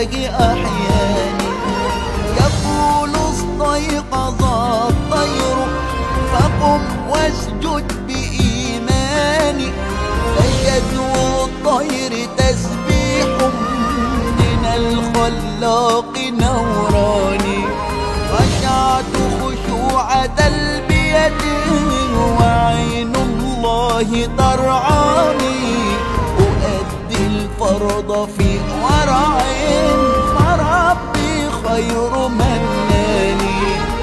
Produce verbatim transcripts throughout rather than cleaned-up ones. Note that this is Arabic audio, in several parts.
الله أحياني. يقول استيقظ الطير فقم واسجد بإيماني، فشدو الطير تسبيح من الخلاق نوراني. خشعت خشوع تلبية وعين الله ترعاني، أؤدي الفرض في ورع فربي خير مناني.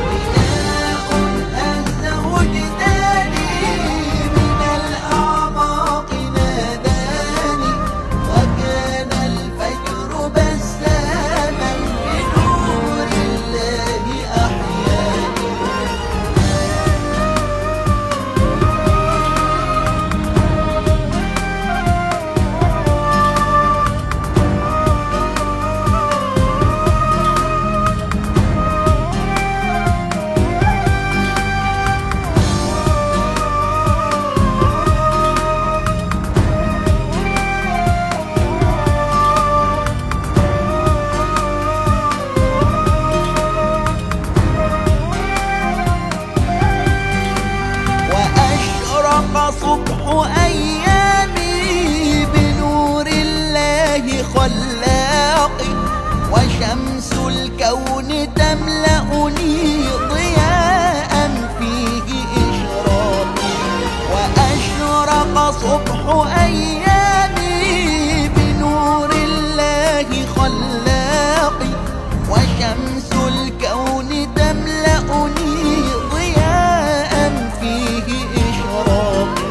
صبح أيامي بنور الله خلاقي، وشمس الكون تملأني ضياء فيه إشراقي. وأشرق صبح أيامي بنور الله خلاقي، وشمس الكون تملأني ضياء فيه إشراقي.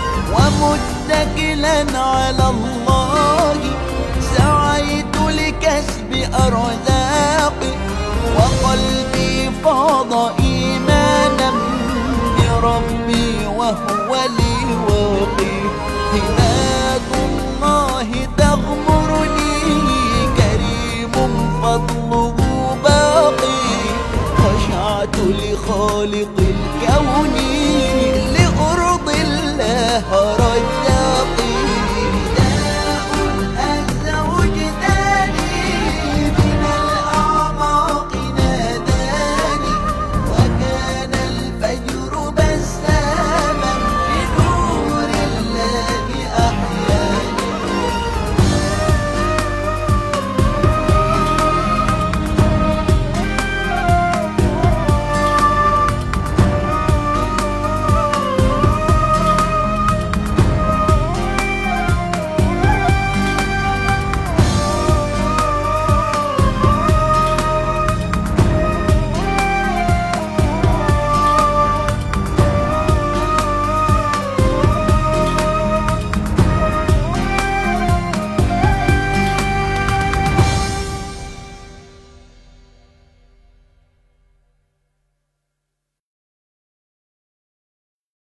ومتكلا على الله سعيت لكسب أرزاقي، وقلبي فاض إيمانا بربي وهو لي واقي. هبات الله تغمرني كريم فضله باقي، خشعت لخالق